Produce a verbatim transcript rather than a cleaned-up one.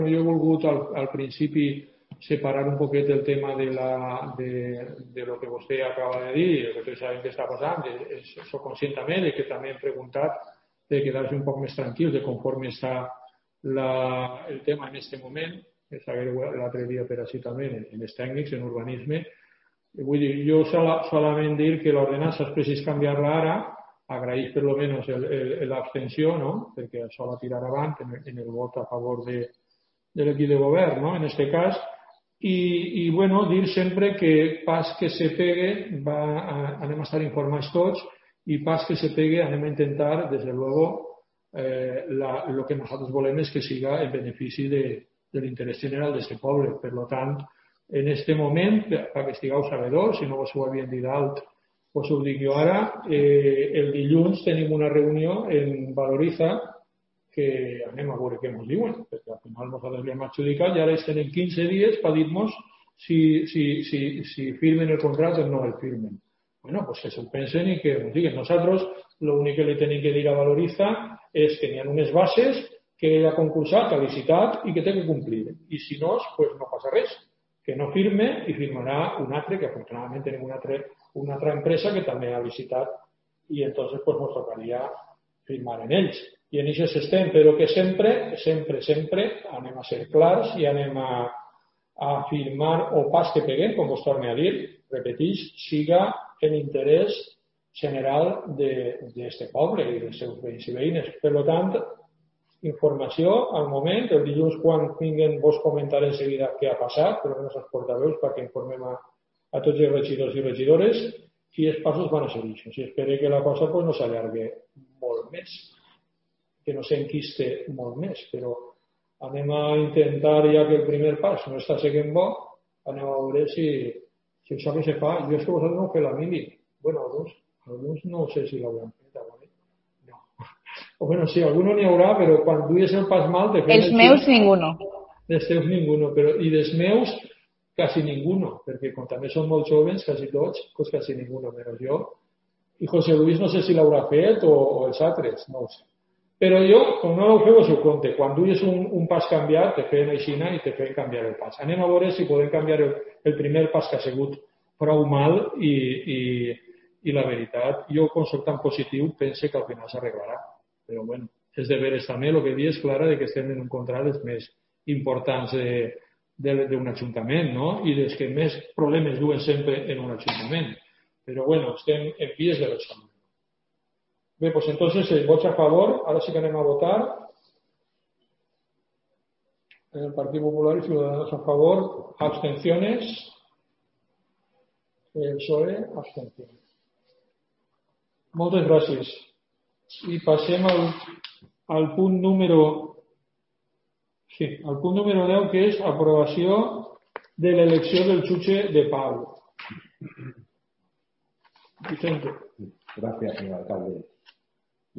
Jo he volgut al, al principi separar un poquet el tema de, la, de, de lo que vostè acaba de dir, que tots sabem què està passant, soc conscient també de que també hem preguntat de quedar-se un poc més tranquils de conforme està la, el tema en aquest moment, que saber l'altre dia per així també en els tècnics, en urbanisme. Vull dir, jo solament dir que l'ordenança es precisa canviar-la ara, agraïs per lo menos l'abstenció, no? Perquè això la tirar avant en, en el vot a favor de, de l'equip de govern, no? En aquest cas. I, i bueno, dir sempre que pas que se pegue va a, anem a estar informats tots i pas que se pegue anem a intentar, des de luego, eh, la, lo que nosaltres volem és que siga en benefici de, de l'interès general d'aquest poble. Per tant, en aquest moment, perquè estigueu sabedors, si no vos ho havien dit alt, us ho dic jo ara, eh, el dilluns tenim una reunió en Valoriza que anem a veure què ens diuen, perquè al final nosaltres li hem adjudicat i ara ells tenen quinze dies per dir-nos si, si, si, si firmen el contracte o no el firmen. Bueno, pues que s'ho pensen i que ens diguen. Nosaltres l'únic que li tenim que dir a Valoriza és que n'hi ha unes bases que ell ha concursat, ha licitat i que té que complir. I si no, pues no passa res. Que no firme i firmarà un altre, que afortunadament tenim una altra, una altra empresa que també ha licitat i entonces pues ens tocaria firmar en ells. I en això s'estem, però que sempre, sempre, sempre anem a ser clars i anem a, a firmar o pas que peguem, com vos torne a dir, repeteix, siga en interès general d'aquest poble i dels seus veïns i veïnes. Per tant, informació al moment, el dilluns quan vinguen vos comentaré en seguida què ha passat, però no els portaveus perquè informem a, a tots els regidors i regidores i els passos van a ser això. Si espero que la cosa pues, no s'allargui molt més, que no s'enquiste molt més, però anem a intentar ja que el primer pas no està seguint bo, anem a veure si, si això que se fa, jo és que vosaltres no ho feu la mili. Bueno, alguns, alguns no sé si l'hauran fet, no. O bueno, sí, alguns n'hi haurà, però quan duies el pas mal... Te els meus, ninguno. Els teus, ninguno, però, i dels meus, quasi ninguno, perquè com també són molt jovens, quasi tots, pues quasi ninguno, menys jo. I José Luis no sé si l'haurà fet o, o els altres, no ho sé. Però jo, com no ho feu, us ho compte. Quan duies un, un pas canviat, te feien aixina i te feien canviar el pas. Anem a veure si podem canviar el, el primer pas que ha sigut prou mal i, i, i la veritat, jo, com soc tan positiu, pense que al final s'arreglarà. Però, bueno, és de veres també, el que dius, Clara, de que estem en un contrat dels més importants d'un ajuntament, no? I dels que més problemes duen sempre en un ajuntament. Però, bueno, estem en vies de resoldre. Bé, pues entonces el vots a favor, ahora sí que anem a votar. El Partido Popular y Ciudadanos a favor, abstenciones. El P S O E, abstenciones. Moltes gràcies. I passem al, al punt número sí, al punt número deu, que és aprovació de l'elecció del jutge de pau. Vicente. Gracias, señor alcalde.